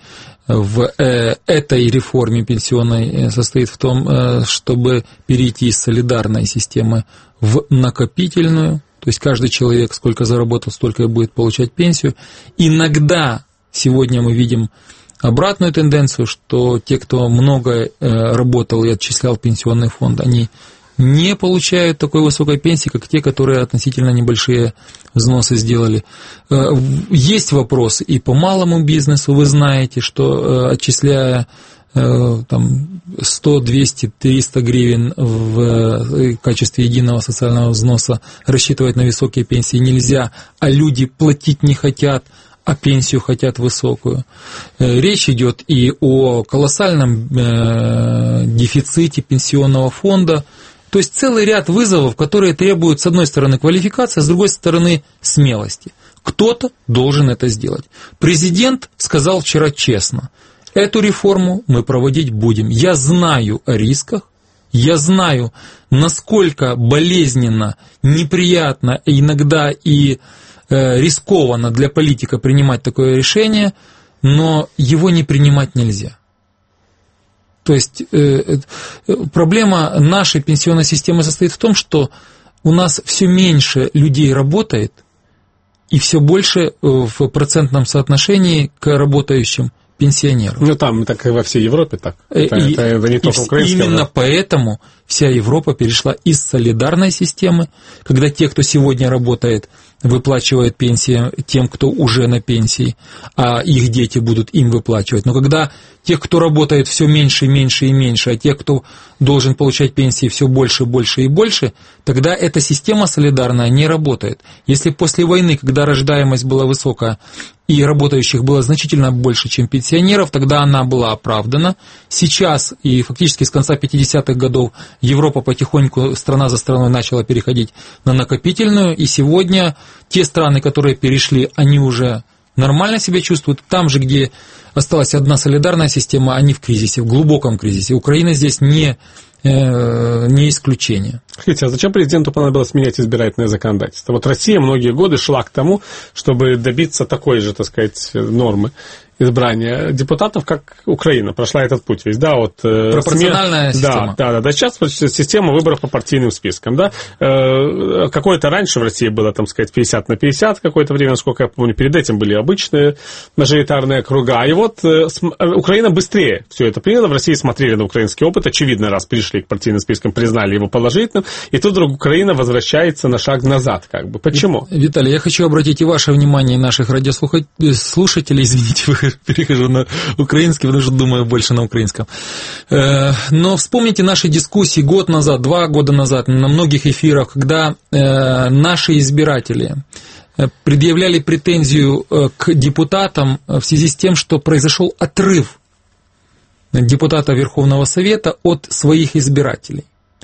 в этой реформе пенсионной состоит в том, чтобы перейти из солидарной системы в накопительную, то есть каждый человек сколько заработал, столько и будет получать пенсию. Иногда сегодня мы видим обратную тенденцию, что те, кто много работал и отчислял в пенсионный фонд, они не получают такой высокой пенсии, как те, которые относительно небольшие взносы сделали. Есть вопрос и по малому бизнесу. Вы знаете, что отчисляя там, сто, двести, триста гривен в качестве единого социального взноса рассчитывать на высокие пенсии нельзя, а люди платить не хотят, а пенсию хотят высокую. Речь идет и о колоссальном дефиците пенсионного фонда. То есть целый ряд вызовов, которые требуют, с одной стороны, квалификации, а с другой стороны, смелости. Кто-то должен это сделать. Президент сказал вчера честно: эту реформу мы проводить будем. Я знаю о рисках, я знаю, насколько болезненно, неприятно, иногда и э, рискованно для политика принимать такое решение, но его не принимать нельзя. То есть э, проблема нашей пенсионной системы состоит в том, что у нас все меньше людей работает, и все больше в процентном соотношении к работающим пенсионерам. Ну там так и во всей Европе так. Это, и, это, это не только украинская. Именно да? Поэтому вся Европа перешла из солидарной системы, когда те, кто сегодня работает, выплачивают пенсии тем, кто уже на пенсии, а их дети будут им выплачивать. Но когда тех, кто работает, все меньше и меньше и меньше, а тех, кто должен получать пенсии, все больше, больше и больше, тогда эта система солидарная не работает. Если после войны, когда рождаемость была высокая и работающих было значительно больше, чем пенсионеров, тогда она была оправдана. Сейчас и фактически с конца пятидесятых годов Европа потихоньку, страна за страной, начала переходить на накопительную, и сегодня те страны, которые перешли, они уже нормально себя чувствуют. Там же, где осталась одна солидарная система, они в кризисе, в глубоком кризисе. Украина здесь не, э, не исключение. Скажите, а зачем президенту понадобилось менять избирательное законодательство? Вот Россия многие годы шла к тому, чтобы добиться такой же, так сказать, нормы избрания депутатов, как Украина прошла этот путь весь, да, вот... Пропорциональная сме... система. Да, да, да, сейчас система выборов по партийным спискам, да, какое-то раньше в России было, там сказать, пятьдесят на пятьдесят какое-то время, насколько я помню, перед этим были обычные мажоритарные округа, и вот Украина быстрее все это приняла, в России смотрели на украинский опыт, очевидно, раз пришли к партийным спискам, признали его положительным, и тут вдруг Украина возвращается на шаг назад, как бы, почему? Виталий, я хочу обратить и ваше внимание, и наших радиослушателей, извините, вы перехожу на украинский, потому что думаю больше на украинском. Но вспомните наши дискуссии год назад, два года назад, на многих эфирах, когда наши избиратели предъявляли претензию к депутатам в связи с тем, что произошел отрыв депутата Верховного Совета от своих избирателей.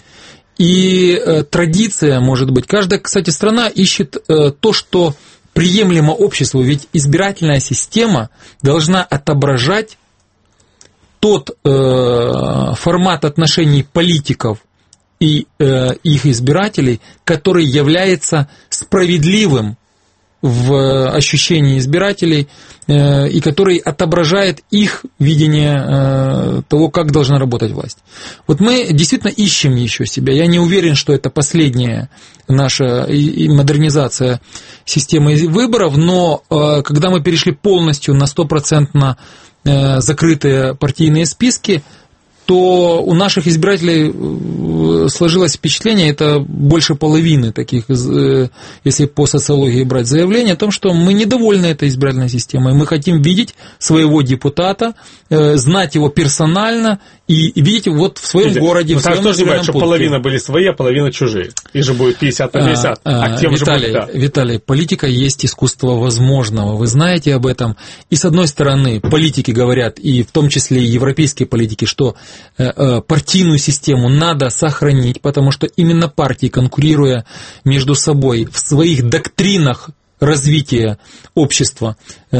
И традиция, может быть, каждая, кстати, страна ищет то, что приемлемо обществу, ведь избирательная система должна отображать тот э, формат отношений политиков и э, их избирателей, который является справедливым в ощущении избирателей э, и который отображает их видение э, того, как должна работать власть. Вот мы действительно ищем еще себя. Я не уверен, что это последняя наша и, и модернизация системы выборов, но э, когда мы перешли полностью на стопроцентно э, закрытые партийные списки, то у наших избирателей сложилось впечатление, это больше половины таких, если по социологии брать заявления, о том, что мы недовольны этой избирательной системой. Мы хотим видеть своего депутата, знать его персонально и видеть вот в своем Видите, городе, в своем тоже бывает, что половина были свои, а половина чужие. И же будет пятьдесят на пятьдесят. А, а, а Виталий, будет, да. Виталий, политика есть искусство возможного. Вы знаете об этом. И с одной стороны, политики говорят, и в том числе и европейские политики, что партийную систему надо сохранить, потому что именно партии, конкурируя между собой в своих доктринах развития общества,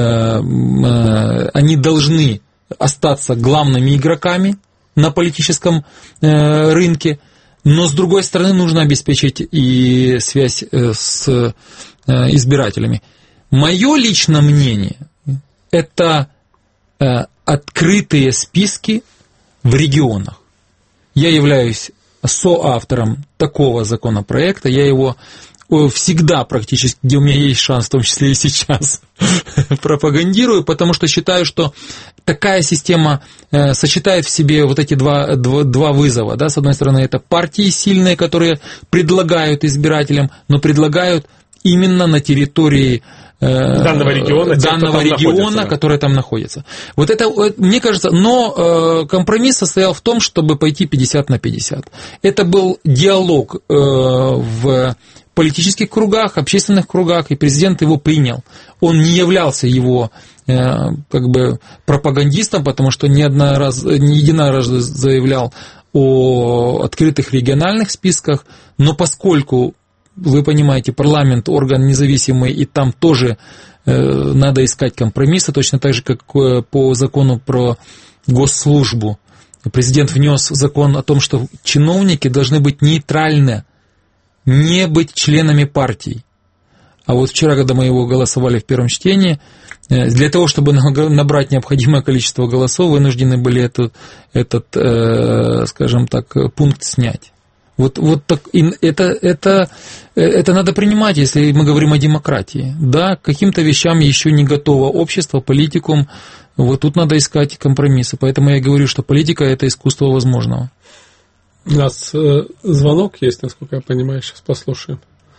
они должны остаться главными игроками на политическом рынке, но с другой стороны нужно обеспечить и связь с избирателями. Мое личное мнение – это открытые списки в регионах. Я являюсь соавтором такого законопроекта, я его всегда практически, где у меня есть шанс, в том числе и сейчас, пропагандирую, потому что считаю, что такая система э, сочетает в себе вот эти два, два, два вызова. Да? С одной стороны, это партии сильные, которые предлагают избирателям, но предлагают именно на территории э, данного региона, данного тем, региона, который там находится. Вот это, мне кажется, но э, компромисс состоял в том, чтобы пойти пятьдесят на пятьдесят. Это был диалог э, в политических кругах, общественных кругах, и президент его принял. Он не являлся его э, как бы пропагандистом, потому что не, одна раз, не единожды заявлял о открытых региональных списках, но поскольку, вы понимаете, парламент орган независимый, и там тоже э, надо искать компромиссы, точно так же, как э, по закону про госслужбу. Президент внес закон о том, что чиновники должны быть нейтральны, не быть членами партий. А вот вчера, когда мы его голосовали в первом чтении, для того, чтобы набрать необходимое количество голосов, вынуждены были этот, этот скажем так, пункт снять. Вот, вот так, это, это, это надо принимать, если мы говорим о демократии. Да, к каким-то вещам еще не готово общество, политикум. Вот тут надо искать компромиссы. Поэтому я говорю, что политика – это искусство возможного. У нас э, звонок есть, насколько я понимаю, сейчас послушаем.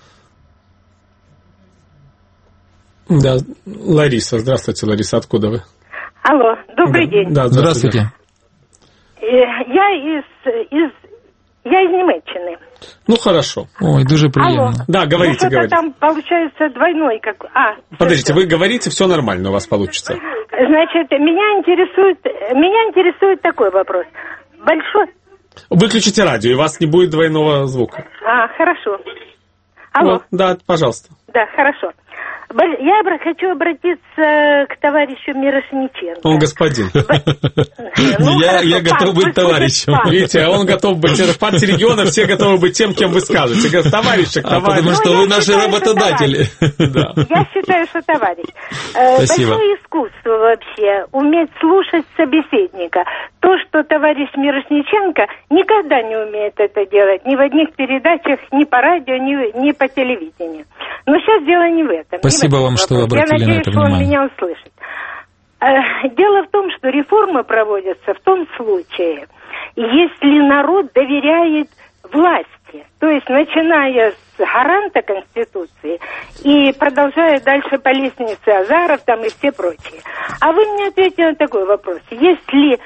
Да, Лариса, здравствуйте, Лариса, откуда вы? Алло, добрый да, день. Да, здравствуйте. здравствуйте. Я из, из, я из Немеччины. Ну, хорошо. Ой, дуже приятно. Алло. Да, говорите, ну, говорите. Там получается двойной, как... А, Подождите, все. вы говорите, все нормально у вас получится. Значит, меня интересует, меня интересует такой вопрос. Большой... Выключите радио, и у вас не будет двойного звука. А, хорошо. Алло. Вот, да, пожалуйста. Да, хорошо. Я хочу обратиться к товарищу Мирошниченко. Он господин. Ну, я, хорошо, я готов пан, быть товарищем. пан. Видите, а он готов быть. В партии региона все готовы быть тем, кем вы скажете. Говорят, товарищ, А товарищ. потому что Ну, вы я наши считаю, работодатели. Да. Я считаю, что товарищ. Э, Спасибо. Большое искусство вообще уметь слушать собеседника. То, что товарищ Мирошниченко никогда не умеет это делать. Ни в одних передачах, ни по радио, ни, ни по телевидению. Но сейчас дело не в этом. Спасибо вам, что вы обратили Я надеюсь, на это что он внимание. меня услышит. Дело в том, что реформы проводятся в том случае, если народ доверяет власти. То есть, начиная с гаранта Конституции и продолжая дальше по лестнице Азаров там и все прочие. А вы мне ответьте на такой вопрос. Если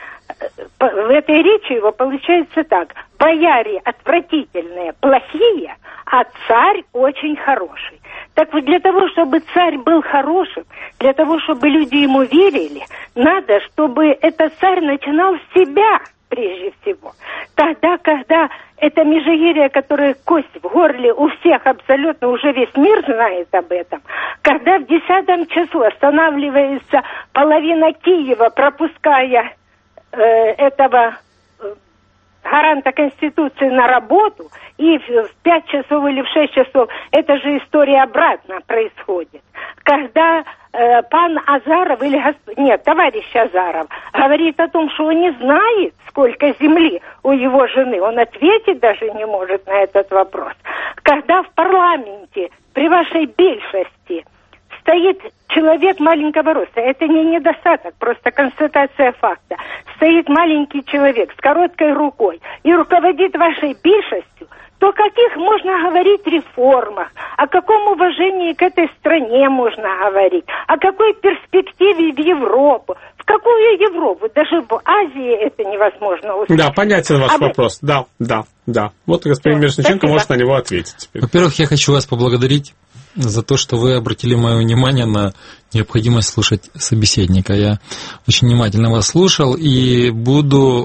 в этой речи его получается так: бояре отвратительные, плохие, а царь очень хороший. Так вот, для того, чтобы царь был хорошим, для того, чтобы люди ему верили, надо, чтобы этот царь начинал с себя прежде всего. Тогда, когда это межигирье, которое кость в горле у всех абсолютно, уже весь мир знает об этом, когда в десятом часу останавливается половина Киева, пропуская э, этого э, гаранта Конституции на работу, и в пять часов или в шесть часов, эта же история обратно происходит. Когда э, пан Азаров, или госп... нет, товарищ Азаров, говорит о том, что он не знает, сколько земли у его жены, он ответить даже не может на этот вопрос. Когда в парламенте при вашей большости стоит человек маленького роста, это не недостаток, просто констатация факта, стоит маленький человек с короткой рукой и руководит вашей большостью, то о каких можно говорить реформах, о каком уважении к этой стране можно говорить, о какой перспективе в Европу, в какую Европу, даже в Азии это невозможно услышать. Да, понятен ваш а вопрос, вы... да, да, да. Вот господин Мирошниченко может на него ответить теперь. Во-первых, я хочу вас поблагодарить за то, что вы обратили мое внимание на необходимость слушать собеседника. Я очень внимательно вас слушал и буду,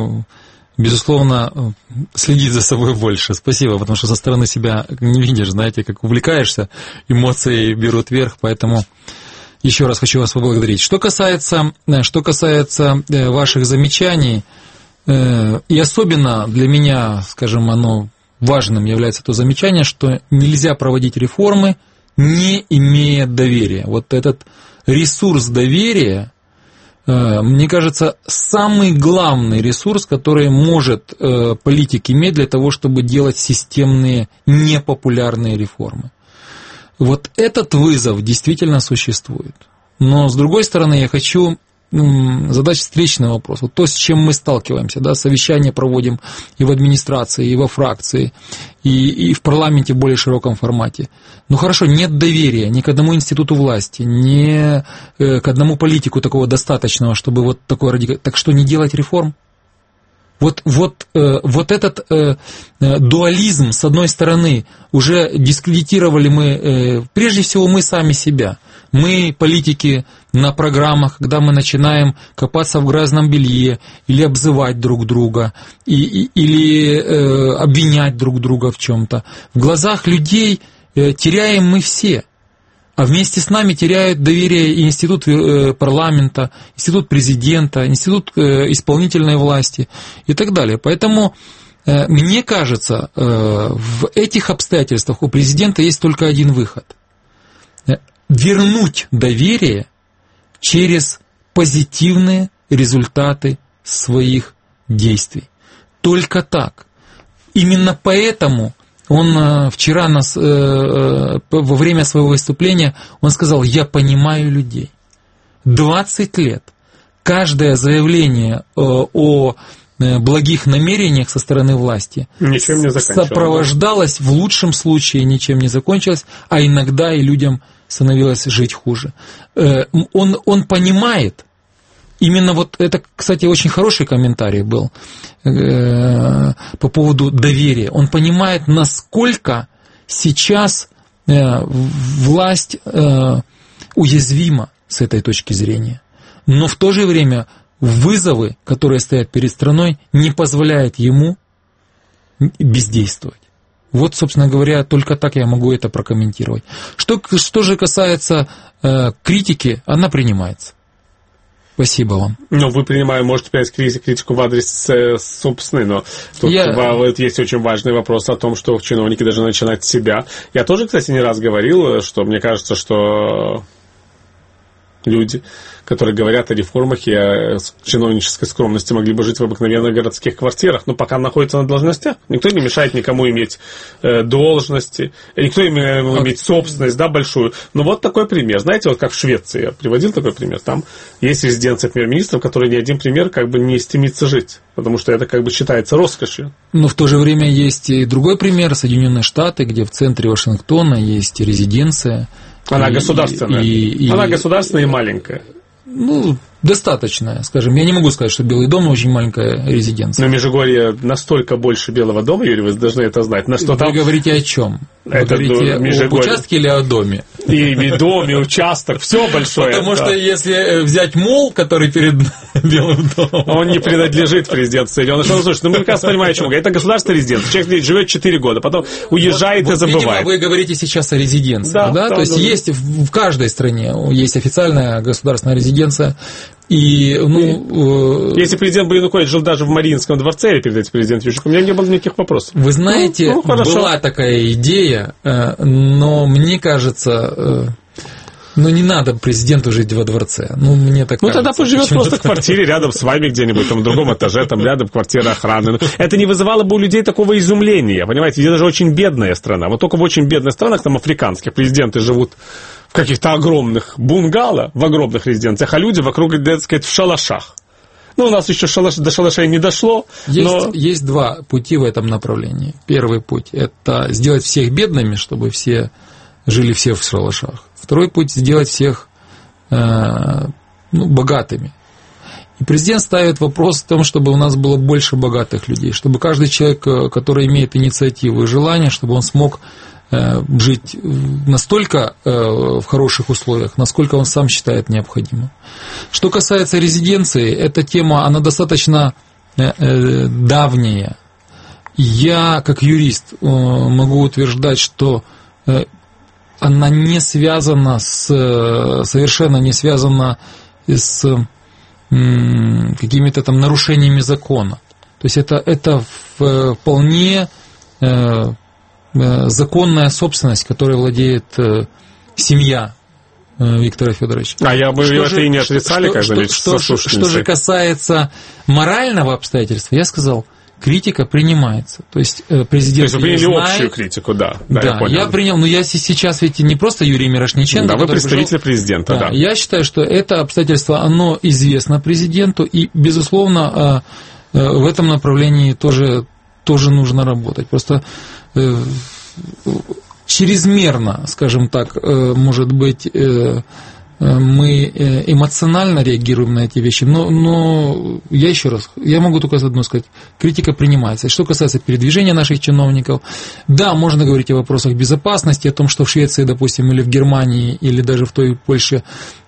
безусловно, следить за собой больше. Спасибо, потому что со стороны себя не видишь, знаете, как увлекаешься, эмоции берут верх, поэтому еще раз хочу вас поблагодарить. Что касается, что касается ваших замечаний, и особенно для меня, скажем, оно важным является то замечание, что нельзя проводить реформы, не имея доверия. Вот этот ресурс доверия мне кажется, самый главный ресурс, который может политик иметь для того, чтобы делать системные непопулярные реформы. Вот этот вызов действительно существует. Но, с другой стороны, я хочу задать встречный вопрос. Вот то, с чем мы сталкиваемся, да, совещания проводим и в администрации, и во фракции, и, и в парламенте в более широком формате. Ну хорошо, нет доверия ни к одному институту власти, ни к одному политику такого достаточного, чтобы вот такой радикальный... Так что, не делать реформ? Вот, вот, вот этот дуализм, с одной стороны, уже дискредитировали мы, прежде всего мы сами себя. Мы, политики, на программах, когда мы начинаем копаться в грязном белье, или обзывать друг друга, и, и, или э, обвинять друг друга в чем-то, в глазах людей э, теряем мы все. А вместе с нами теряют доверие и институт э, парламента, институт президента, институт э, исполнительной власти и так далее. Поэтому э, мне кажется, э, в этих обстоятельствах у президента есть только один выход – вернуть доверие через позитивные результаты своих действий. Только так. Именно поэтому он вчера нас, во время своего выступления, он сказал: я понимаю людей. двадцать лет каждое заявление о благих намерениях со стороны власти ничем не сопровождалось, в лучшем случае ничем не закончилось, а иногда и людям становилось жить хуже. Он, он понимает, именно вот это, кстати, очень хороший комментарий был по поводу доверия. Он понимает, насколько сейчас власть уязвима с этой точки зрения. Но в то же время вызовы, которые стоят перед страной, не позволяют ему бездействовать. Вот, собственно говоря, только так я могу это прокомментировать. Что, что же касается э, критики, она принимается. Спасибо вам. Ну, вы принимаете, можете принять критику в адрес э, собственной, но тут я... есть очень важный вопрос о том, что чиновники должны начинать с себя. Я тоже, кстати, не раз говорил, что мне кажется, что люди, которые говорят о реформах и о чиновнической скромности, могли бы жить в обыкновенных городских квартирах, но пока находятся на должностях. Никто не мешает никому иметь э, должности, никто им э, иметь собственность, да, большую. Но вот такой пример. Знаете, вот как в Швеции, я приводил такой пример, там есть резиденция премьер-министра, в которой ни один премьер как бы не стремится жить, потому что это как бы считается роскошью. Но в то же время есть и другой пример, Соединенные Штаты, где в центре Вашингтона есть резиденция. Она и, государственная. И, и, Она государственная и маленькая. Ну, достаточная, скажем. Я не могу сказать, что Белый дом очень маленькая резиденция. Но Межигорье настолько больше Белого дома, Юрий, вы должны это знать. На что вы там... говорите о чем? Вы это говорите об участке или о доме? И, и дом, и участок, все большое. Потому да. что если взять мол, который перед Белым домом... Он не принадлежит президенту Соединенных Штатов. Слушай, ну мы как раз понимаем, о чем. Это государственный резидент. Человек живет четыре года, потом уезжает вот, и вот, забывает. Видимо, вы говорите сейчас о резиденции. Да, да? Да, То есть да, есть да. в каждой стране есть официальная государственная резиденция. И, ну, если президент Янукович жил даже в Мариинском дворце, или перед этим президент Ющенко, у меня не было никаких вопросов. Вы знаете, ну, ну, была такая идея, но мне кажется, ну не надо президенту жить во дворце. Ну, мне так ну кажется. тогда пусть живет просто в квартире рядом с вами где-нибудь, там в другом этаже, там рядом квартира охраны. Это не вызывало бы у людей такого изумления, понимаете, где даже очень бедная страна. Вот только в очень бедных странах, там африканских, президенты живут в каких-то огромных бунгало, в огромных резиденциях, а люди вокруг, так сказать, в шалашах. Ну, у нас еще шалаш, до шалашей не дошло. Есть, но... есть два пути в этом направлении. Первый путь – это сделать всех бедными, чтобы все жили все в шалашах. Второй путь – сделать всех э, ну, богатыми. И президент ставит вопрос в том, чтобы у нас было больше богатых людей, чтобы каждый человек, который имеет инициативу и желание, чтобы он смог жить настолько в хороших условиях, насколько он сам считает необходимым. Что касается резиденции, эта тема, она достаточно давняя. Я, как юрист, могу утверждать, что она не связана с, совершенно не связана с какими-то там нарушениями закона. То есть это, это вполне законная собственность, которой владеет семья Виктора Федоровича. А я бы это же, и не отрицали, что, как что, что, что, что же касается морального обстоятельства, я сказал, критика принимается. То есть президент. То есть вы приняли знает, общую критику, да. Да, да я, я принял, но я сейчас ведь не просто Юрий Мирошниченко. Да, вы представитель пришел, президента, да, да. Я считаю, что это обстоятельство, оно известно президенту, и, безусловно, в этом направлении тоже, тоже нужно работать. Просто чрезмерно, скажем так, может быть, мы эмоционально реагируем на эти вещи, но, но я еще раз, я могу только одно сказать, критика принимается. Что касается передвижения наших чиновников, да, можно говорить о вопросах безопасности, о том, что в Швеции, допустим, или в Германии, или даже в той Польше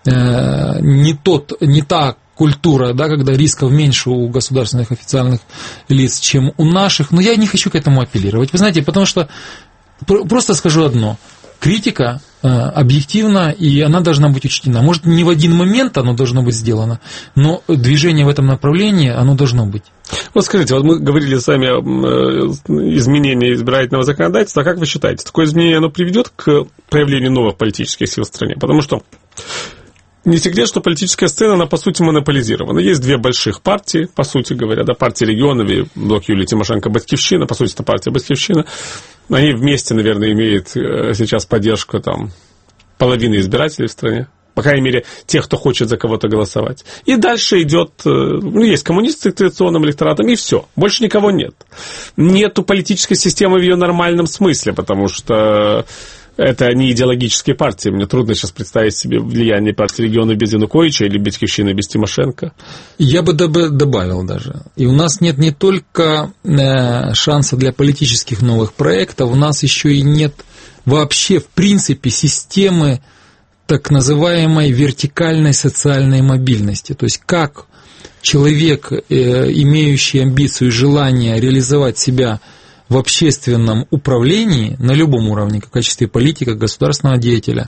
не, тот, не та культура, да, когда рисков меньше у государственных официальных лиц, чем у наших, но я не хочу к этому апеллировать. Вы знаете, потому что просто скажу одно. Критика э, объективна, и она должна быть учтена. Может, не в один момент оно должно быть сделано, но движение в этом направлении, оно должно быть. Вот скажите, вот мы говорили с вами о изменении избирательного законодательства. А как вы считаете, такое изменение оно приведет к появлению новых политических сил в стране? Потому что не секрет, что политическая сцена, она, по сути, монополизирована. Есть две больших партии, по сути говоря, да, партия регионов и блок Юлии Тимошенко «Батькивщина», по сути, это партия «Батькивщина». Они вместе, наверное, имеют сейчас поддержку там, половины избирателей в стране. По крайней мере, тех, кто хочет за кого-то голосовать. И дальше идет, ну, есть коммунисты с традиционным электоратом, и все. Больше никого нет. Нету политической системы в ее нормальном смысле, потому что это не идеологические партии. Мне трудно сейчас представить себе влияние партии региона без Януковича или Батькивщины без Тимошенко. Я бы добавил даже. И у нас нет не только шанса для политических новых проектов, у нас еще и нет вообще в принципе системы так называемой вертикальной социальной мобильности. То есть как человек, имеющий амбицию и желание реализовать себя в общественном управлении на любом уровне, в качестве политика, государственного деятеля,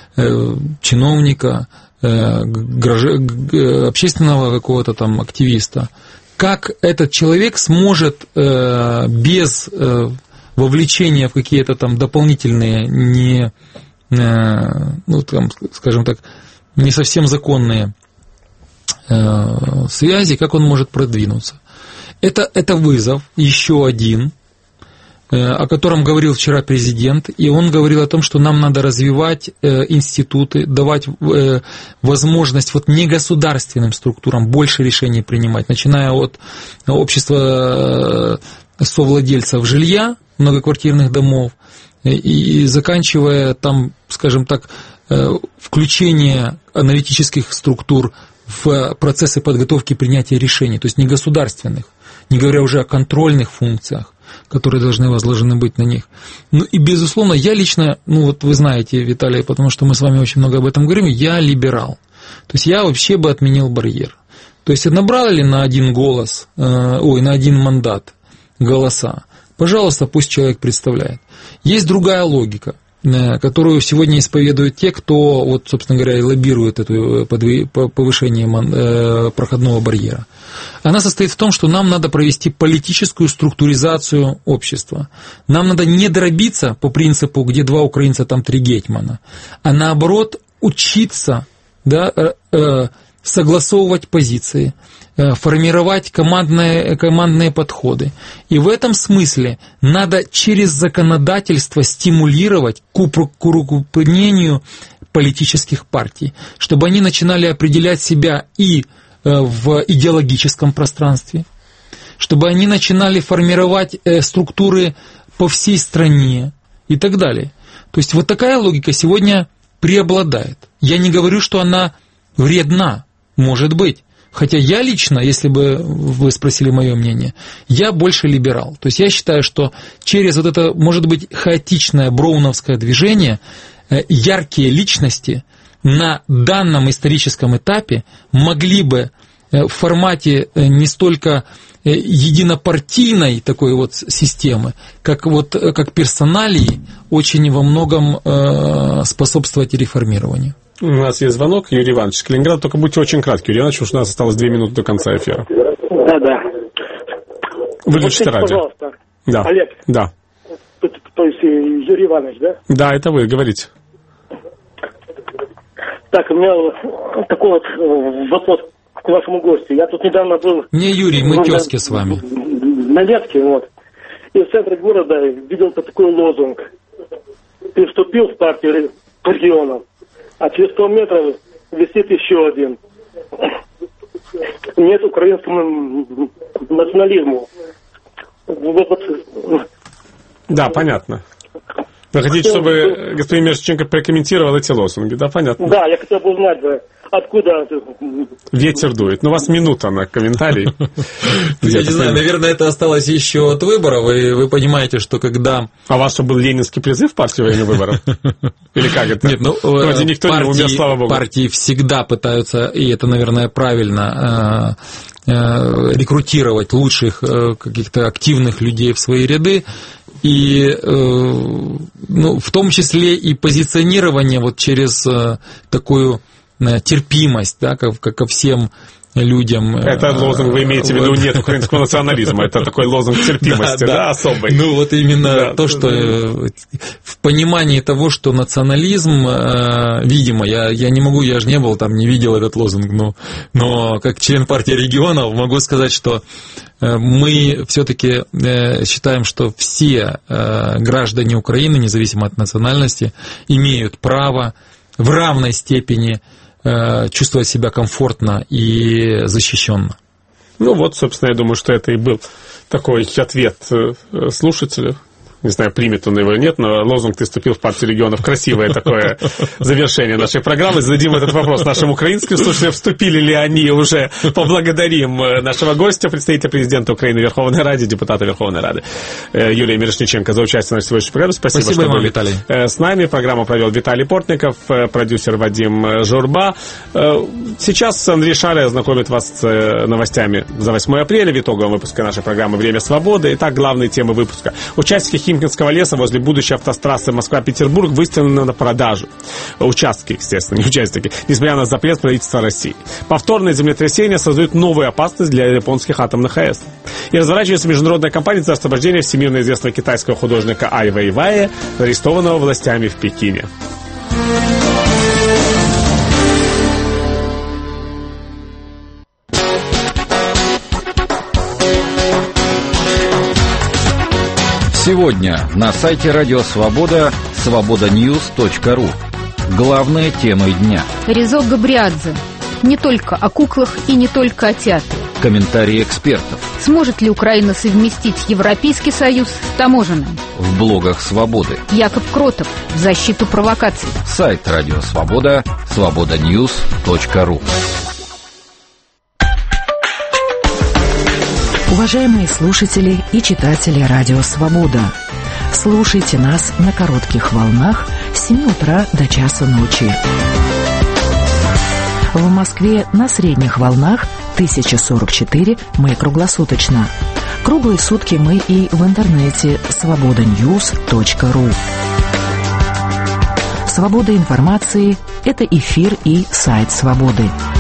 чиновника, общественного какого-то там активиста, как этот человек сможет без вовлечения в какие-то там дополнительные, не, ну, там, скажем так, не совсем законные связи, как он может продвинуться. Это, это вызов, еще один, о котором говорил вчера президент, и он говорил о том, что нам надо развивать институты, давать возможность вот негосударственным структурам больше решений принимать, начиная от общества совладельцев жилья, многоквартирных домов, и заканчивая там, скажем так, включение аналитических структур в процессы подготовки и принятия решений, то есть негосударственных, не говоря уже о контрольных функциях, которые должны возложены быть на них. Ну и, безусловно, я лично, ну вот вы знаете, Виталий, потому что мы с вами очень много об этом говорим, я либерал. То есть я вообще бы отменил барьер. То есть набрали ли на один голос, э, ой, на один мандат голоса, пожалуйста, пусть человек представляет. Есть другая логика, которую сегодня исповедуют те, кто, вот, собственно говоря, и лоббирует это повышение проходного барьера. Она состоит в том, что нам надо провести политическую структуризацию общества. Нам надо не дробиться по принципу, где два украинца, там три гетьмана, а наоборот учиться, да, согласовывать позиции, формировать командные, командные подходы. И в этом смысле надо через законодательство стимулировать к укрупнению политических партий, чтобы они начинали определять себя и в идеологическом пространстве, чтобы они начинали формировать структуры по всей стране и так далее. То есть вот такая логика сегодня преобладает. Я не говорю, что она вредна, может быть. Хотя я лично, если бы вы спросили мое мнение, я больше либерал. То есть я считаю, что через вот это, может быть, хаотичное броуновское движение яркие личности на данном историческом этапе могли бы в формате не столько единопартийной такой вот системы, как, вот, как персоналии, очень во многом способствовать реформированию. У нас есть звонок, Юрий Иванович, Калининград, только будьте очень кратки, Юрий Иванович, потому что у нас осталось две минуты до конца эфира. Да, да. Выключите радио. Пожалуйста. Да. Олег. Да. То, то есть Юрий Иванович, да? Да, это вы, говорите. Так, у меня такой вот вопрос к вашему гостю. Я тут недавно был... Не, Юрий, мы тезки с вами. На Невске, вот. И в центре города видел такой лозунг. Ты вступил в партию регионов, а через сто метров висит еще один. Нет украинскому национализму. Да, понятно. Вы хотите, чтобы господин Мирошниченко прокомментировал эти лозунги, да, понятно? Да, я хотел бы узнать, откуда... Ветер дует. Ну, у вас минута на комментарий. Я не знаю, наверное, это осталось еще от выборов, и вы понимаете, что когда... А у вас что, был ленинский призыв в партии во время выборов? Или как это? Нет, ну, вроде никто не умер, слава богу. Партии всегда пытаются, и это, наверное, правильно, рекрутировать лучших каких-то активных людей в свои ряды. И ну, в том числе и позиционирование вот через такую терпимость, да, как, как ко всем людям. Это лозунг, вы имеете в виду, нет украинского национализма, это такой лозунг терпимости, да, да, да, особый. Ну вот именно да, то, что да. В понимании того, что национализм, видимо, я, я не могу, я же не был там, не видел этот лозунг, но, но как член партии регионов могу сказать, что мы все-таки считаем, что все граждане Украины, независимо от национальности, имеют право в равной степени чувствовать себя комфортно и защищенно. Ну вот, собственно, я думаю, что это и был такой ответ слушателю. Не знаю, примет он его или нет, но лозунг «Ты вступил в партию регионов» — красивое такое завершение нашей программы. Зададим этот вопрос нашим украинским слушателям, вступили ли они уже. Поблагодарим нашего гостя, представителя президента Украины в Верховной Раде, депутата Верховной Рады Юлия Мирошниченко за участие в нашей сегодняшней программе. Спасибо, Спасибо что вам, были Виталий. С нами. Программу провел Виталий Портников, продюсер Вадим Журба. Сейчас Андрей Шаря знакомит вас с новостями за восьмое апреля в итоговом выпуске нашей программы «Время свободы». Итак, главные темы выпуска. Участники Химкинского леса возле будущей автотрассы Москва-Петербург выставлены на продажу. Участки, естественно, не участники, несмотря на запрет правительства России. Повторные землетрясения создают новую опасность для японских атомных АЭС. И разворачивается международная кампания за освобождение всемирно известного китайского художника Ай Вэйвэя, арестованного властями в Пекине. Сегодня на сайте Радио Свобода свобода ньюс точка ру. Главные темы дня. Резо Габриадзе. Не только о куклах и не только о театре. Комментарии экспертов. Сможет ли Украина совместить Европейский Союз с таможенным? В блогах Свободы. Яков Кротов в защиту провокаций. Сайт Радио Свобода свобода ньюс точка ру. Уважаемые слушатели и читатели Радио Свобода, слушайте нас на коротких волнах с семи утра до часа ночи. В Москве на средних волнах тысяча сорок четыре мы круглосуточно. Круглые сутки мы и в интернете свобода ньюс точка ру. Свобода информации – это эфир и сайт Свободы.